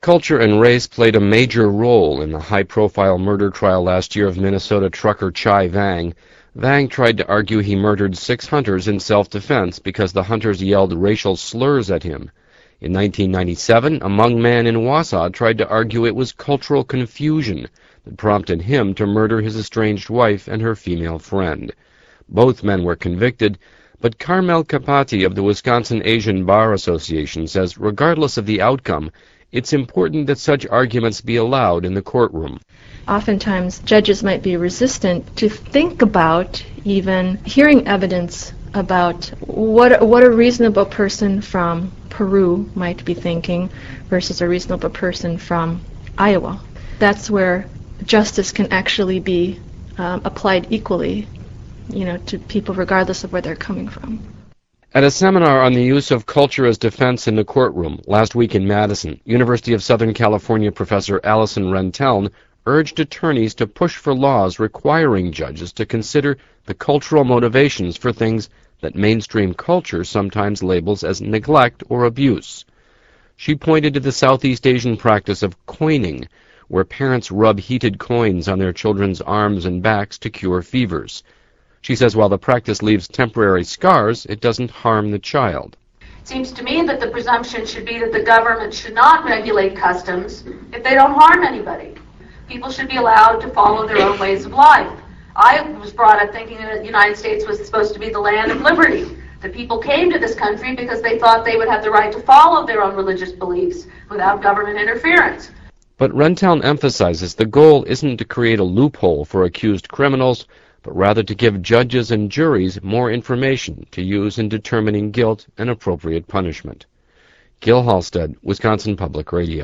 Culture and race played a major role in the high-profile murder trial last year of Minnesota trucker Chai Vang. Vang tried to argue he murdered 6 hunters in self-defense because the hunters yelled racial slurs at him. In 1997, a Hmong man in Wausau tried to argue it was cultural confusion that prompted him to murder his estranged wife and her female friend. Both men were convicted, but Carmel Capati of the Wisconsin Asian Bar Association says regardless of the outcome, it's important that such arguments be allowed in the courtroom. Oftentimes, judges might be resistant to think about even hearing evidence about what a reasonable person from Peru might be thinking versus a reasonable person from Iowa. That's where justice can actually be applied equally, to people regardless of where they're coming from. At a seminar on the use of culture as defense in the courtroom last week in Madison, University of Southern California professor Allison Renteln urged attorneys to push for laws requiring judges to consider the cultural motivations for things that mainstream culture sometimes labels as neglect or abuse. She pointed to the Southeast Asian practice of coining, where parents rub heated coins on their children's arms and backs to cure fevers. She says while the practice leaves temporary scars, it doesn't harm the child. It seems to me that the presumption should be that the government should not regulate customs if they don't harm anybody. People should be allowed to follow their own ways of life. I was brought up thinking that the United States was supposed to be the land of liberty. The people came to this country because they thought they would have the right to follow their own religious beliefs without government interference. But Renteln emphasizes the goal isn't to create a loophole for accused criminals, but rather to give judges and juries more information to use in determining guilt and appropriate punishment. Gil Halstead, Wisconsin Public Radio.